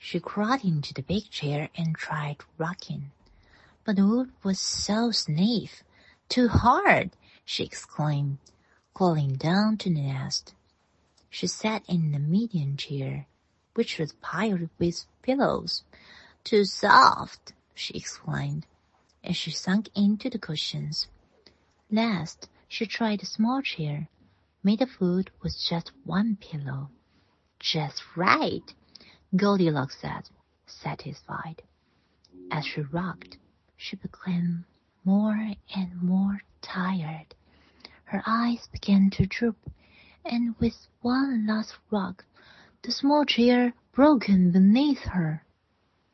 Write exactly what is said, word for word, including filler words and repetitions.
She crawled into the big chair and tried rocking. But the wood was so stiff, too hard, she exclaimed, crawling down to the nest. She sat in the medium chair, which was piled with pillows. Too soft, she exclaimed, as she sunk into the cushions. Last, she tried a small chair, made of wood with just one pillow. Just right, Goldilocks said, satisfied. As she rocked, she became more and more tired. Her eyes began to droop, and with one last rock, the small chair broke beneath her.